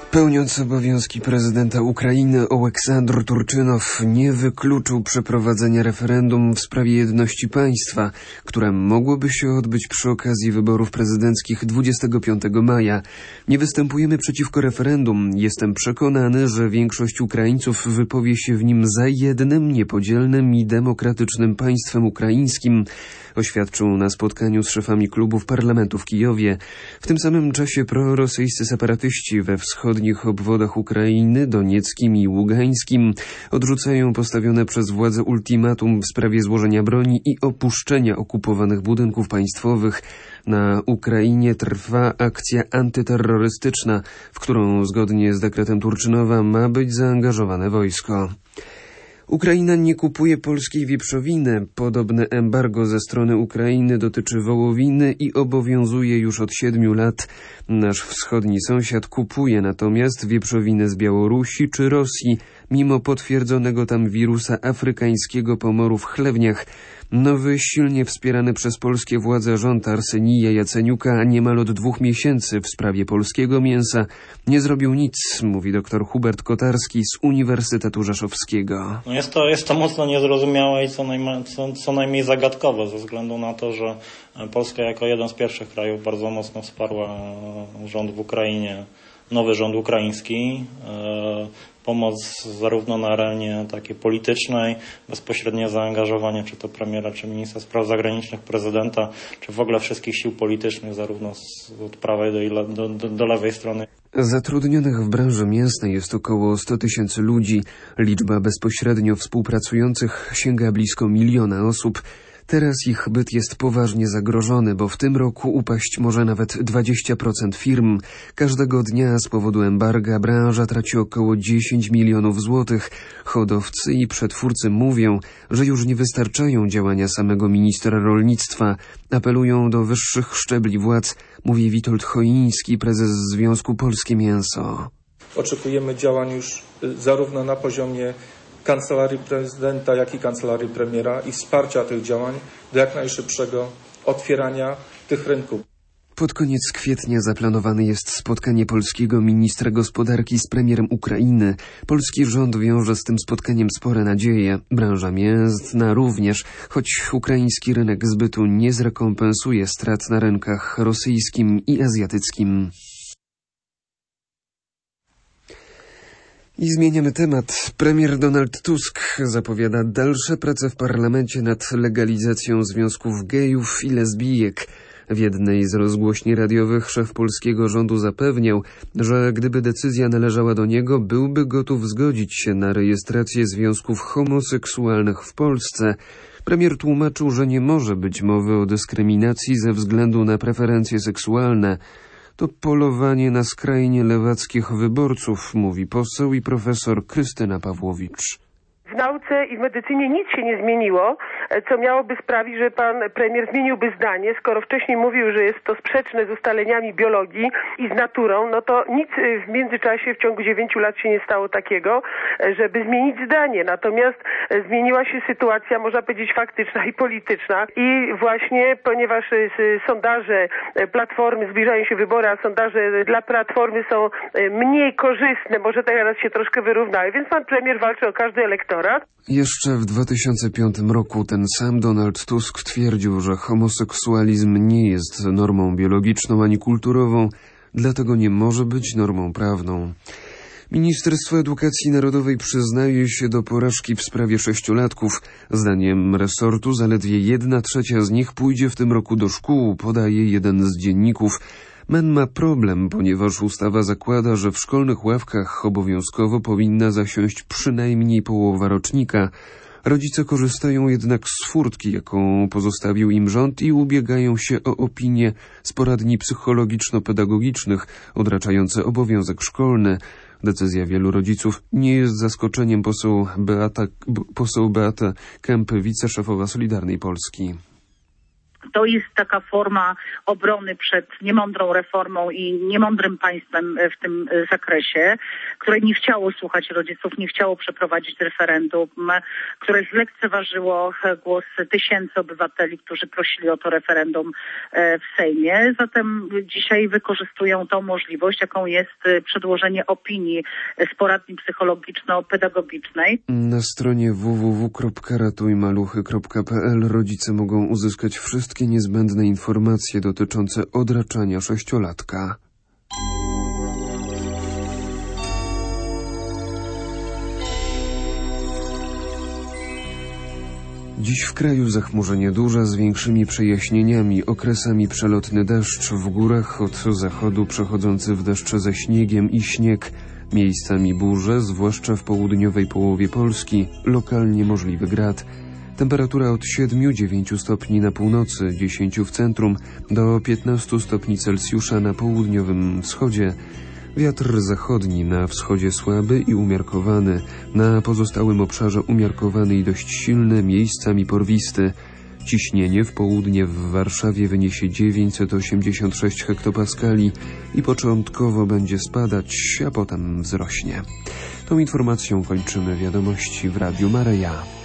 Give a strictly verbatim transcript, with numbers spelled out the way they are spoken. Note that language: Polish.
Pełniący obowiązki prezydenta Ukrainy Oleksandr Turczynow nie wykluczył przeprowadzenia referendum w sprawie jedności państwa, które mogłoby się odbyć przy okazji wyborów prezydenckich dwudziestego piątego maja. Nie występujemy przeciwko referendum. Jestem przekonany, że większość Ukraińców wypowie się w nim za jednym, niepodzielnym i demokratycznym państwem ukraińskim, oświadczył na spotkaniu z szefami klubów parlamentu w Kijowie. W tym samym czasie prorosyjscy separatyści we wschodnich obwodach Ukrainy, donieckim i ługańskim, odrzucają postawione przez władze ultimatum w sprawie złożenia broni i opuszczenia okupowanych budynków państwowych. Na Ukrainie trwa akcja antyterrorystyczna, w którą zgodnie z dekretem Turczynowa ma być zaangażowane wojsko. Ukraina nie kupuje polskiej wieprzowiny. Podobne embargo ze strony Ukrainy dotyczy wołowiny i obowiązuje już od siedmiu lat. Nasz wschodni sąsiad kupuje natomiast wieprzowinę z Białorusi czy Rosji, mimo potwierdzonego tam wirusa afrykańskiego pomoru w chlewniach. Nowy, silnie wspierany przez polskie władze rząd Arsenija Jaceniuka niemal od dwóch miesięcy w sprawie polskiego mięsa nie zrobił nic, mówi dr Hubert Kotarski z Uniwersytetu Rzeszowskiego. Jest to, jest to mocno niezrozumiałe i co, najma, co, co najmniej zagadkowe ze względu na to, że Polska jako jeden z pierwszych krajów bardzo mocno wsparła rząd w Ukrainie, nowy rząd ukraiński. Pomoc zarówno na arenie takiej politycznej, bezpośrednie zaangażowanie czy to premiera, czy ministra spraw zagranicznych, prezydenta, czy w ogóle wszystkich sił politycznych, zarówno z, od prawej do, do, do, do lewej strony. Zatrudnionych w branży mięsnej jest około sto tysięcy ludzi. Liczba bezpośrednio współpracujących sięga blisko miliona osób. Teraz ich byt jest poważnie zagrożony, bo w tym roku upaść może nawet dwadzieścia procent firm. Każdego dnia z powodu embarga branża traci około dziesięć milionów złotych. Hodowcy i przetwórcy mówią, że już nie wystarczają działania samego ministra rolnictwa. Apelują do wyższych szczebli władz, mówi Witold Choiński, prezes Związku Polskie Mięso. Oczekujemy działań już zarówno na poziomie Kancelarii Prezydenta, jak i Kancelarii Premiera i wsparcia tych działań do jak najszybszego otwierania tych rynków. Pod koniec kwietnia zaplanowane jest spotkanie polskiego ministra gospodarki z premierem Ukrainy. Polski rząd wiąże z tym spotkaniem spore nadzieje. Branża mięsna również, choć ukraiński rynek zbytu nie zrekompensuje strat na rynkach rosyjskim i azjatyckim. I zmieniamy temat. Premier Donald Tusk zapowiada dalsze prace w parlamencie nad legalizacją związków gejów i lesbijek. W jednej z rozgłośni radiowych szef polskiego rządu zapewniał, że gdyby decyzja należała do niego, byłby gotów zgodzić się na rejestrację związków homoseksualnych w Polsce. Premier tłumaczył, że nie może być mowy o dyskryminacji ze względu na preferencje seksualne. To polowanie na skrajnie lewackich wyborców, mówi poseł i profesor Krystyna Pawłowicz. W nauce i w medycynie nic się nie zmieniło, co miałoby sprawić, że pan premier zmieniłby zdanie. Skoro wcześniej mówił, że jest to sprzeczne z ustaleniami biologii i z naturą, no to nic w międzyczasie, w ciągu dziewięciu lat się nie stało takiego, żeby zmienić zdanie. Natomiast zmieniła się sytuacja, można powiedzieć, faktyczna i polityczna. I właśnie, ponieważ sondaże Platformy, zbliżają się wybory, a sondaże dla Platformy są mniej korzystne, może teraz się troszkę wyrównały, więc pan premier walczy o każdy elektorat. Jeszcze w dwa tysiące piątym roku ten sam Donald Tusk twierdził, że homoseksualizm nie jest normą biologiczną ani kulturową, dlatego nie może być normą prawną. Ministerstwo Edukacji Narodowej przyznaje się do porażki w sprawie sześciolatków. Zdaniem resortu zaledwie jedna trzecia z nich pójdzie w tym roku do szkół, podaje jeden z dzienników. Men ma problem, ponieważ ustawa zakłada, że w szkolnych ławkach obowiązkowo powinna zasiąść przynajmniej połowa rocznika. Rodzice korzystają jednak z furtki, jaką pozostawił im rząd i ubiegają się o opinię z poradni psychologiczno-pedagogicznych odraczające obowiązek szkolny. Decyzja wielu rodziców nie jest zaskoczeniem, poseł Beata, poseł Beata Kempy, wiceszefowa Solidarnej Polski. To jest taka forma obrony przed niemądrą reformą i niemądrym państwem w tym zakresie, które nie chciało słuchać rodziców, nie chciało przeprowadzić referendum, które zlekceważyło głos tysięcy obywateli, którzy prosili o to referendum w Sejmie. Zatem dzisiaj wykorzystują tą możliwość, jaką jest przedłożenie opinii z poradni psychologiczno-pedagogicznej. Na stronie w w w kropka ratujmaluchy kropka p l rodzice mogą uzyskać wszystkie niezbędne informacje dotyczące odraczania sześciolatka. Dziś w kraju zachmurzenie duże z większymi przejaśnieniami, okresami przelotny deszcz, w górach od zachodu przechodzący w deszcz ze śniegiem i śnieg, miejscami burze, zwłaszcza w południowej połowie Polski, lokalnie możliwy grad. Temperatura od siedmiu do dziewięciu stopni na północy, dziesięciu w centrum, do piętnastu stopni Celsjusza na południowym wschodzie. Wiatr zachodni na wschodzie słaby i umiarkowany, na pozostałym obszarze umiarkowany i dość silny, miejscami porwisty. Ciśnienie w południe w Warszawie wyniesie dziewięćset osiemdziesiąt sześć hektopaskali i początkowo będzie spadać, a potem wzrośnie. Tą informacją kończymy wiadomości w Radiu Maryja.